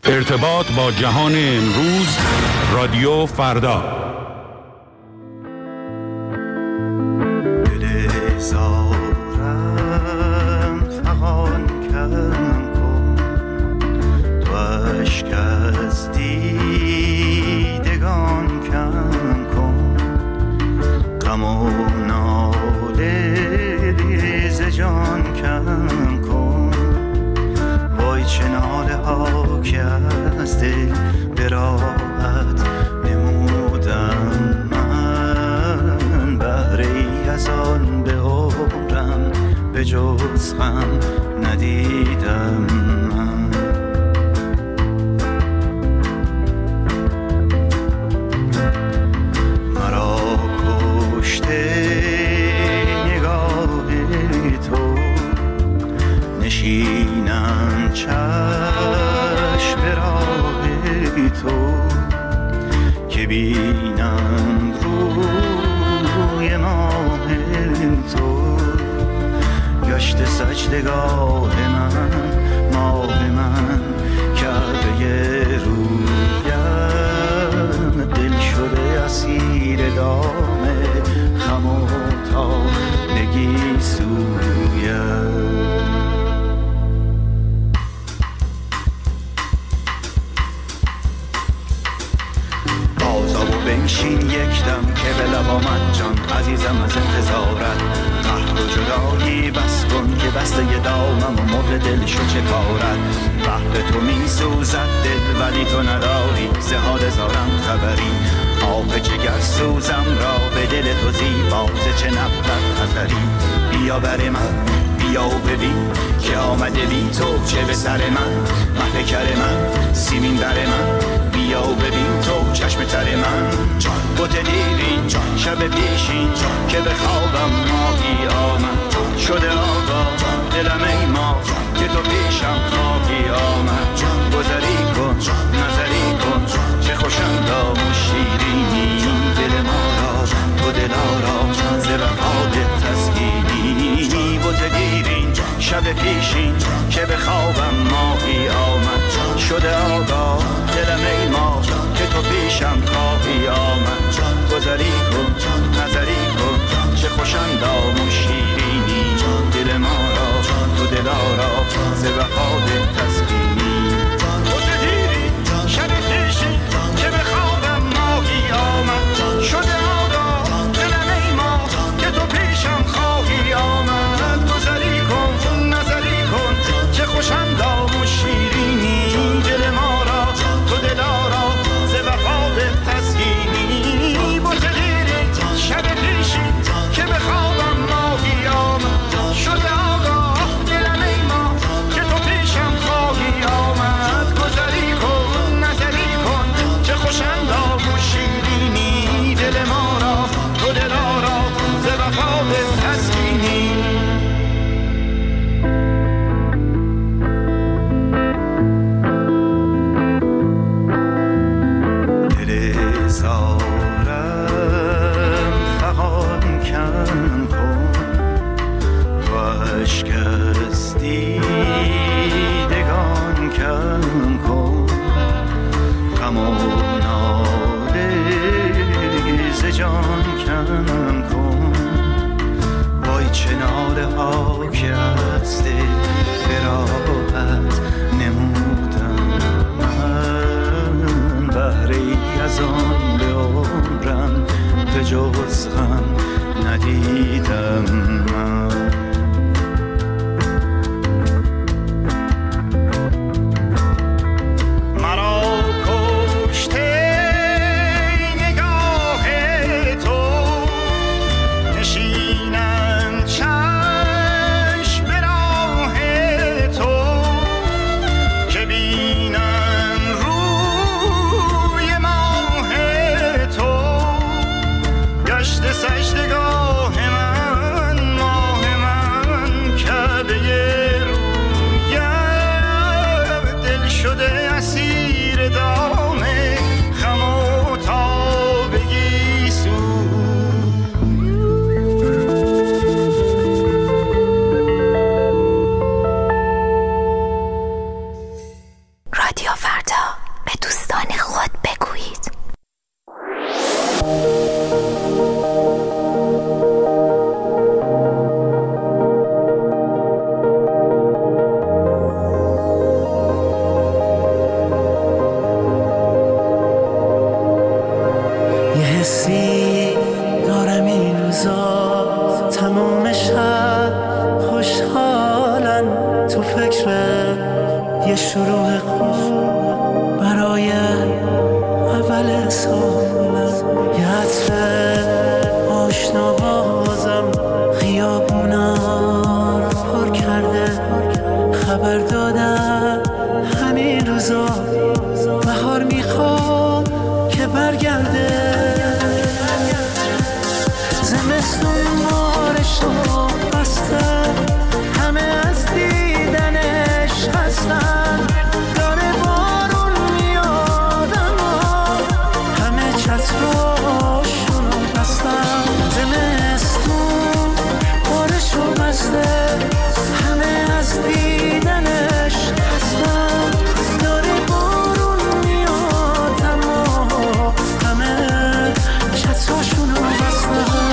ارتباط با جهان امروز، رادیو فردا. جز غم ندیدم من. مرا کشته نگاه تو، نشینم چشم راه تو، که بینم روی ماه تو. گشت سجدگاه من، ماه من، کعبه رویم، دل شده اسیر دام خم و تابگی سویم. بازا و بنشین یک دم که به لب آمد جان عزیزم از انتظارت. قهر و جدایی بس کن که بسته ی دامم و مرغ دل شو چه کارت. بحر تو می سوزد دل ولی تو نداری ز حال زارم خبری. آب جگر سوزم را به دل تو زیبا ز چه نبرد خطری. بیا بر من بیا و ببین که آمده بی تو چه به سر من. محفکر من سیمین بر من، بیا و ببین تو چشم تر من. بوت دیرین شب پیشین که به خوابم ماهی آمد. شده آقا دلم ای ما که تو پیشم خواهی آمد. گذری کن نظری کن چه خوشندام و شیرینی. دل ما را تو دلارا ز وفات تسکینی. بوت دیرین شب پیشین که به خوابم ماهی آمد. شده آقا دلم ای ما که تو پیشم خواهی آمد. گذری کن نظری کن چه خوشندام و شیرینی. دل ما را تو دلارا ز وفات یه شروع خوب برای اول سالم، یه عطر آشنا بازم خیابونا رو پر کرده. خبر دادم همین روزا بهار میخواد که برگرده. زمستون مارشو بسته، همه از دیدنش خستن. داره بارون میاد اما همه چتراشونو بستن. زمستون مارشو بسته، همه از دیدنش خستن. داره بارون میاد اما همه چتراشونو بستن.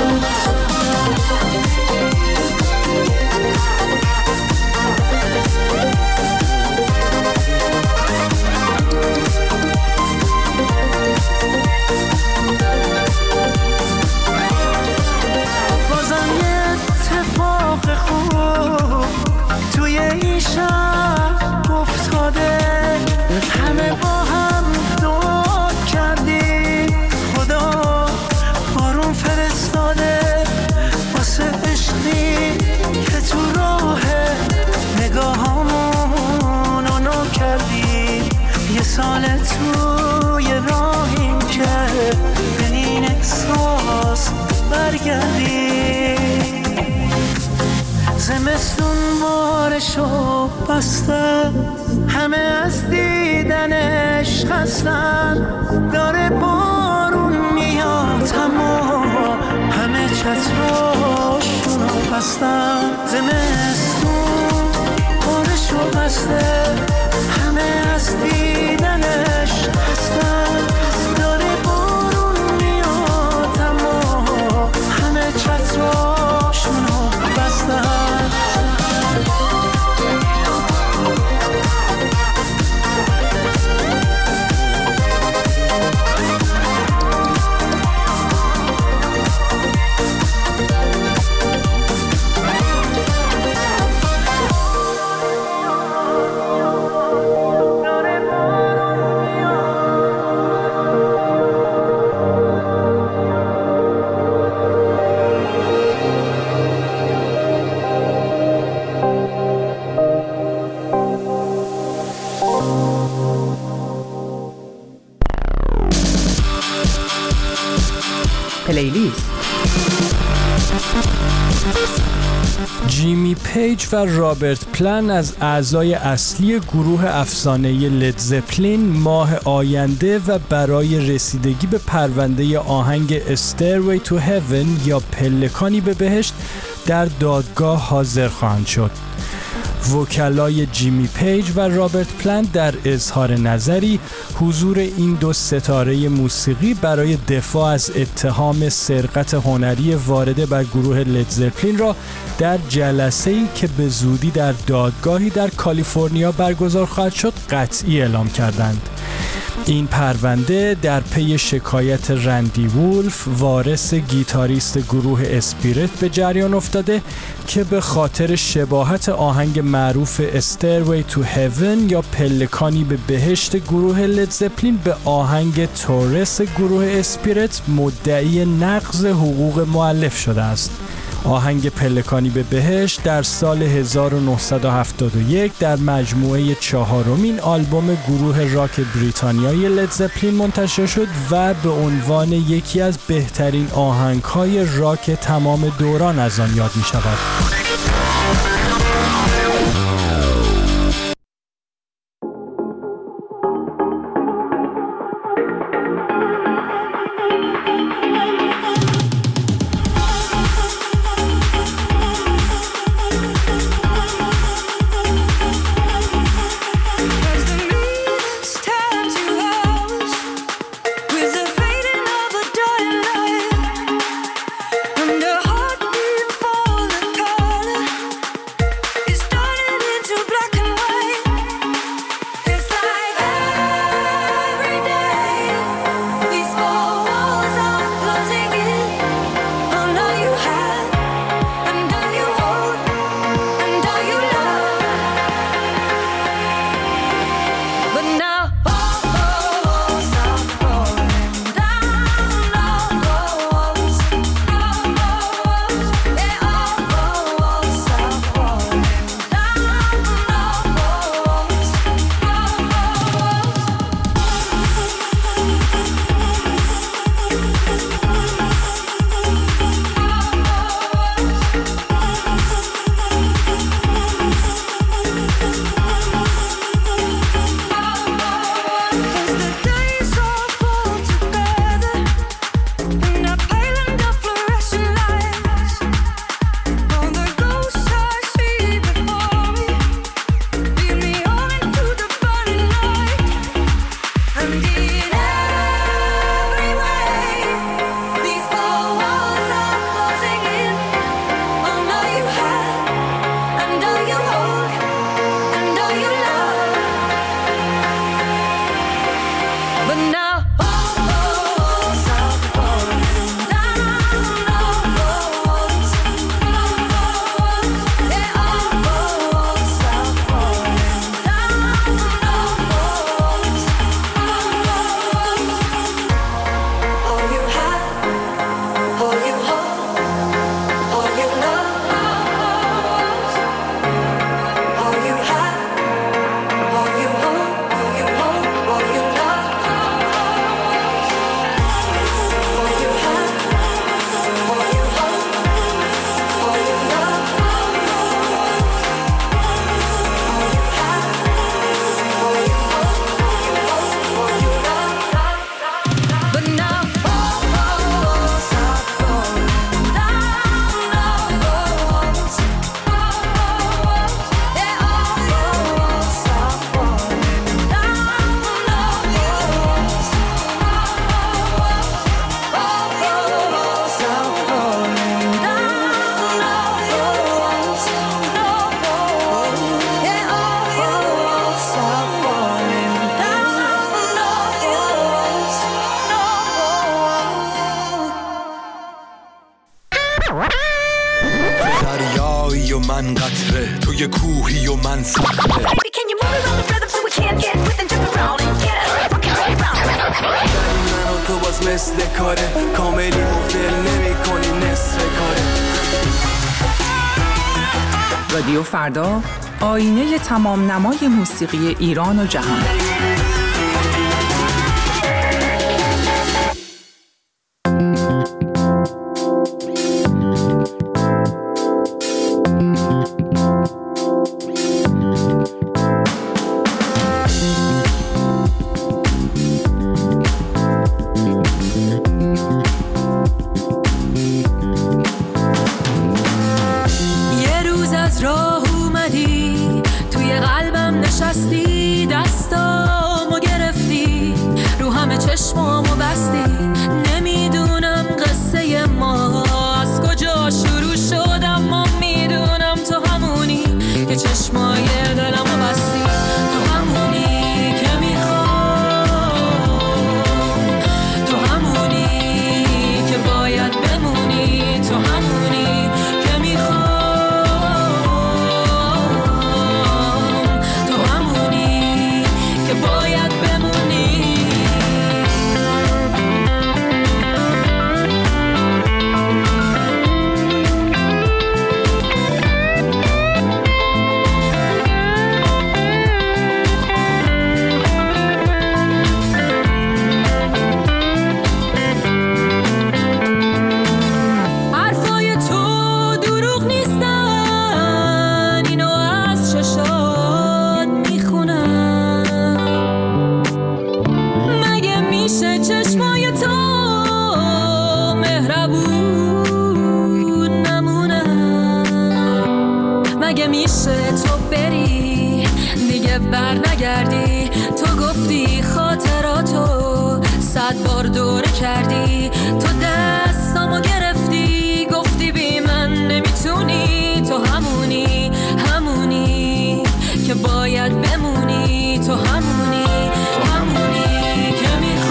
بازم یه اتفاق خوب توی این شب افتاده. همه با هم دعا کردیم خدا بارون فرستاده. واسه عشقی که تو راه نگاهامونو نو کردیم. یه سال توی راهیم که به این احساس برگردیم. زمستون بارشو بسته، همه از دیدنش خستن. داره بارون میاد اما همه چتراشونو بستن. زمستون بارشو بسته، همه از دیدنش خستن. داره بارون میاد اما همه چتراشونو بستن. پلیلیست. جیمی پیج و رابرت پلن از اعضای اصلی گروه افسانه‌ای لید زپلین ماه آینده و برای رسیدگی به پرونده آهنگ Stairway to Heaven یا پلکانی به بهشت در دادگاه حاضر خواهند شد. وکلای جیمی پیج و رابرت پلن در اظهار نظری حضور این دو ستاره موسیقی برای دفاع از اتهام سرقت هنری وارده بر گروه لید زپلین را در جلسه‌ای که به زودی در دادگاهی در کالیفرنیا برگزار خواهد شد قطعی اعلام کردند. این پرونده در پی شکایت رندی وولف وارث گیتاریست گروه اسپیریت به جریان افتاده که به خاطر شباهت آهنگ معروف Stairway to Heaven یا پلکانی به بهشت گروه لید زپلین به آهنگ تورس گروه اسپیریت مدعی نقض حقوق مؤلف شده است. آهنگ پلکانی به بهشت در سال 1971 در مجموعه چهارمین آلبوم گروه راک بریتانیایی لید زپلین منتشر شد و به عنوان یکی از بهترین آهنگ‌های راک تمام دوران از آن یاد می‌شود. Under heartbeat for the color. توی کوهی و من صخره. من و تو باز مثل کاره کاملی مفل نمی کنی نصف کاره. رادیو فردا، آینه تمام نمای موسیقی ایران و جهان. دستامو گرفتی رو همه چشمامو بستی. نمیدونم قصه ما از کجا شروع شد، اما میدونم تو همونی که چشمای دلمو بستی. تو همونی که میخوام، تو همونی که باید بمونی، تو همونی که میخوام، باید بمونی. حرفای تو دروغ نیستن، اینو از چشات میخونم. مگه میشه چشمای تو مهربون نمونن؟ مگه میشه تو بری دیگه بر نگردی؟ تو گفتی خاطراتو 100 بار دوره کردی. تو دستامو گرفتی گفتی بی من نمیتونی. تو همونی، همونی که باید بمونی. تو همونی، همونی که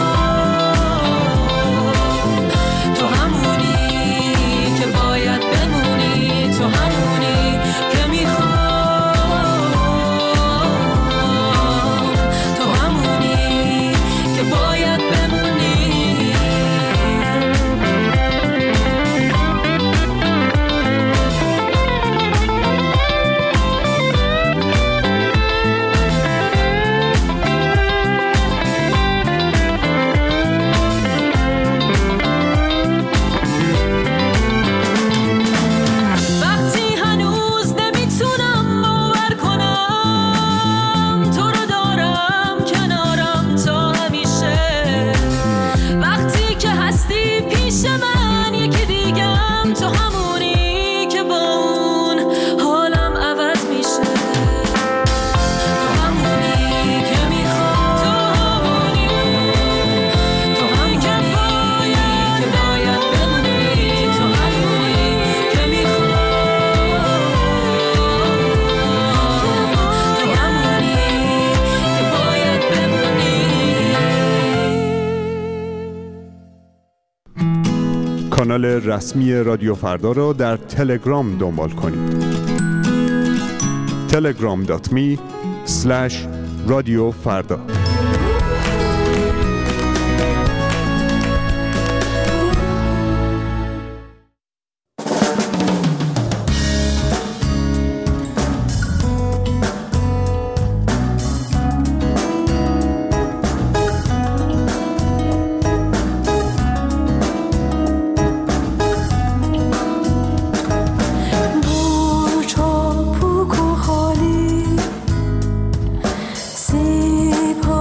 میخوام، تو همونی که باید بمونی. تو همونی که میخوام، تو همونی که باید بمونی. کانال رسمی رادیو فردا را در تلگرام دنبال کنید. telegram.me/radiofarda. پا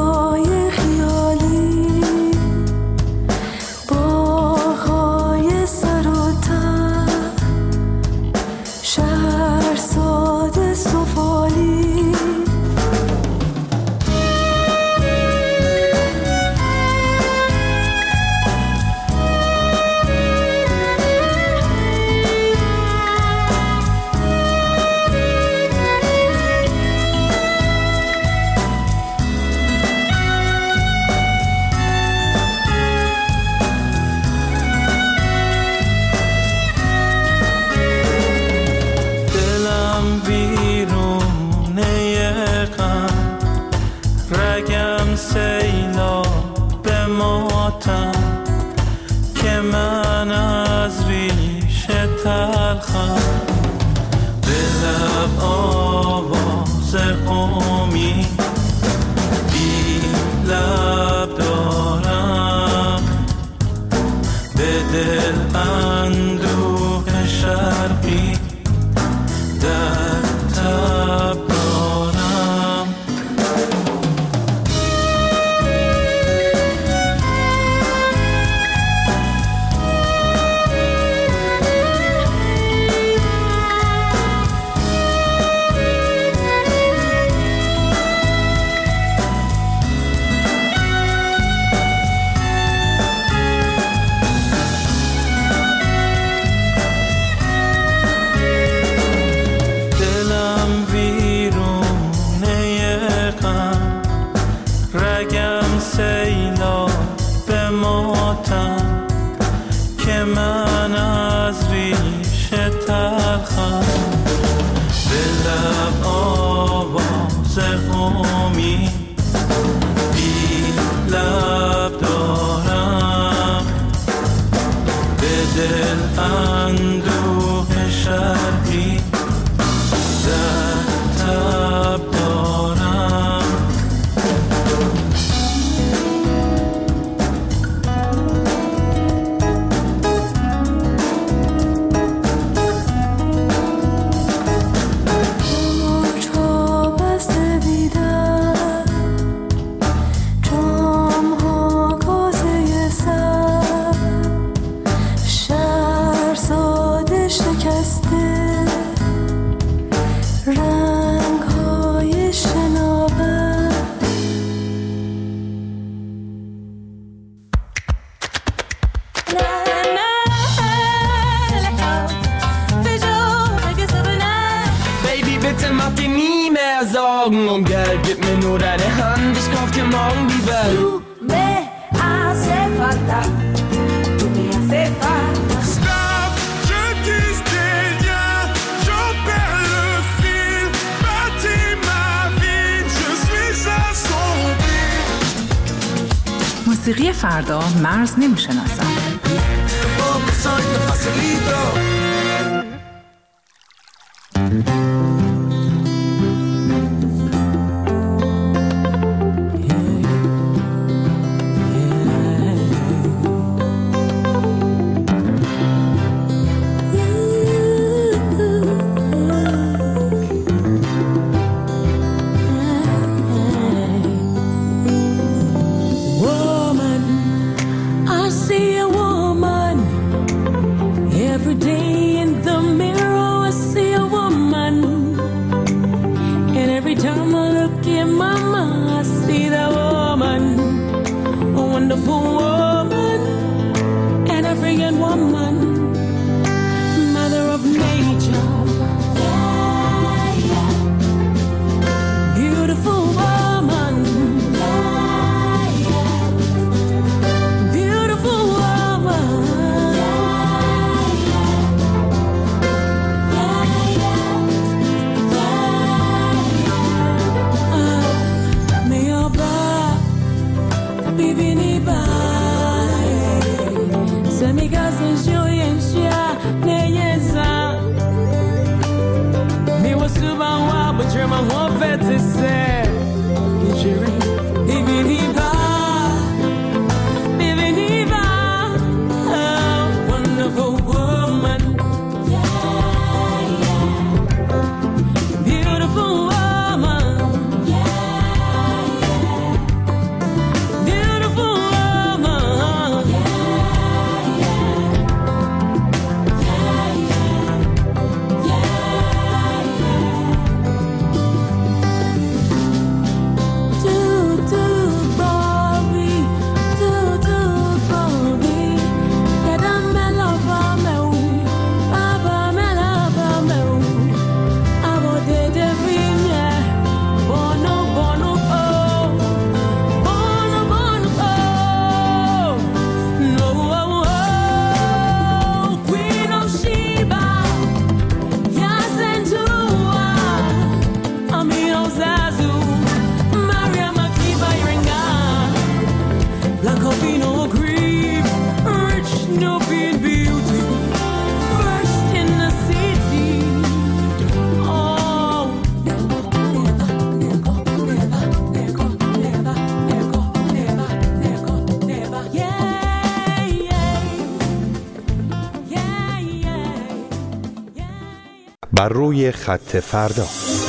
رگم سیلاب ماتم که من از ریشه تلخم به لب آواز قومی بی لب دارم به دل اندوه شرقی در تب دارم دل اندوه شرقی در تب دارم چو بسته بیدن جام ها گازه سر شهر ساده شکسته رنگ های شناور Baby, bitte mach dir nie mehr Sorgen um Geld, gib mir nur deine Hand, ich kauf dir morgen die Welt. Tu me hace falta, tu me hace falta. Stop, je tisse des liens, j'en perds le fil, bâtis ma vie, je suis assombri. موسیقی فردا مرز نمیشناسد. Poco soy tan facilito. Woman, I see a woman every day in the mirror. I see a woman, and every time I look in my mind, I see that woman, a wonderful woman, an African woman, mother of nature. Beautiful woman. Beautiful woman. Me oba, bibini bai. Semiga senjoyensha neyeza. Me wasuba wa bujema wa vetise. Kijiri bibini bai. Wonderful woman, beautiful woman, beautiful woman. lack of no grief, rich no being beauty, first in the city. Oh, never, never, never, never, never, never, never, never, never, never. Yeah, yeah, yeah, yeah, yeah. بر روی خط فردا.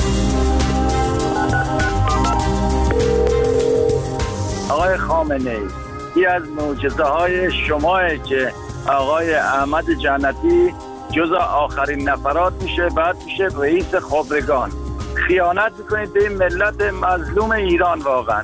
آقای خامنه‌ای، یکی از معجزه‌های شماه که آقای احمد جنتی جز آخرین نفرات میشه، بعد میشه رئیس خبرگان. خیانت میکنید به این ملت مظلوم ایران واقعا.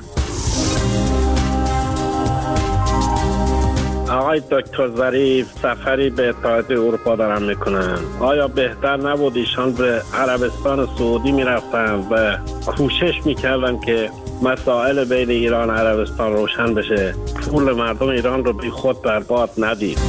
آقای دکتر ظریف سفری به اتحادیه اروپا دارن میکنن. آیا بهتر نبود ایشان به عربستان سعودی میرفتن و کوشش میکردن که مسائل بین ایران و عربستان روشن بشه، پول مردم ایران رو بی خود برباد ندید؟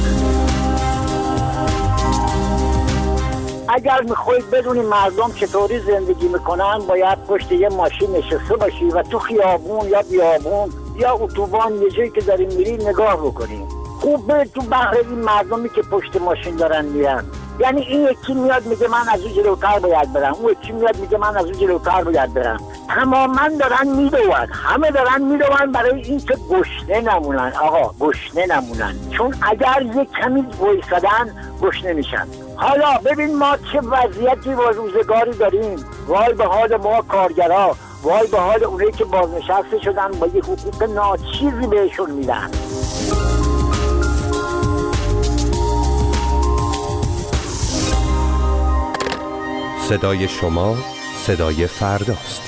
اگر میخواید بدونی مردم چطوری زندگی میکنن، باید پشت یه ماشین نشسته باشی و تو خیابون یا بیابون یا اتوبان یه جایی که داریم میری نگاه بکنی. خوب برید تو بحر این مردمی که پشت ماشین دارن میرن. یعنی این یکی میاد میگه من از اون جلوتر باید برم، اون یکی میاد میگه من از اون جلوتر باید برم. تماما دارن میدوون، همه دارن میدوون برای این که گشنه نمونن. آقا گشنه نمونن، چون اگر یک کمی وایسادن گشنه میشن. حالا ببین ما چه وضعیتی و روزگاری داریم. وای به حال ما کارگرها، وای به حال اونایی که بازنشسته شدن با یه حقوق ناچیزی بهشون میدن. صدای شما صدای فرداست.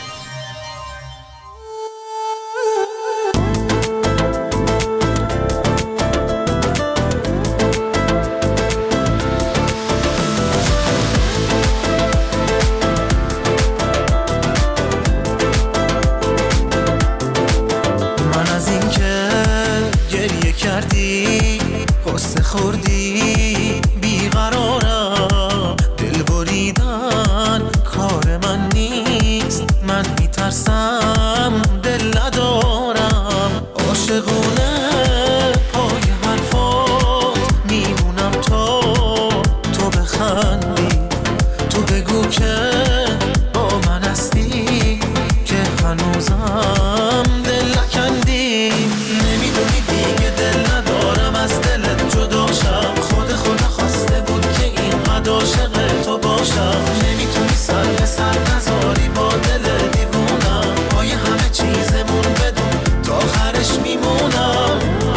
من از این که گریه کردی قصه خوردی بیقرارم، دل بریدن کار من نیست، من میترسم دل ندارم، عاشقونه پای حرفات میمونم تا تو بخندی، تو بگو که با من هستی که هنوزم دل نکندی. نمیدونی دیگه دل ندارم از دلت جداشم، خدا خواسته بود که اینقدر عاشق تو باشم. نمیتونی سر به سر نذاری با دل دیوونم، پای همه چیزمون بدون تا آخرش میمونم.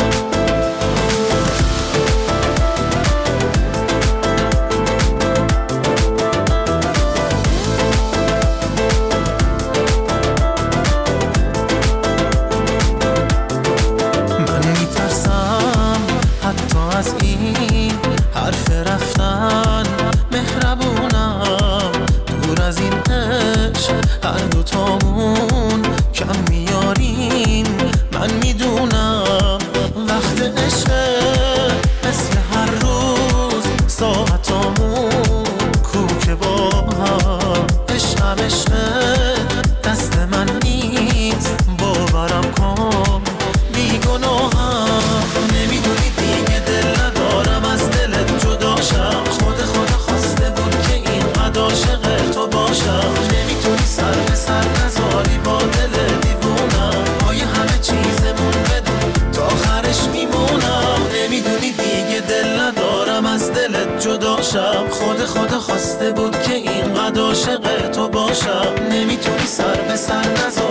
من میترسم حتی از این حرف رفتن، مهربونم دور از این عشق هر دوتامون کم میاریم. من میدونم وقت عشق مثل هر روز ساعتامون کوک با هم، عشقم عشق دست من نیست، باورم کن بیگناهم. نمیدونی دیگه دل ندارم از دلت جداشم، خدا خواسته بود که اینقدر عاشق تو باشم. نمیتونی سر به سر نذاری با دل دیوونم، پای همه چیزمون بدون تا آخرش میمونم. نمیدونی دیگه دل ندارم از دلت جداشم، خدا خواسته بود که اینقدر عاشق تو باشم. نمیتونی سر به سر نذاری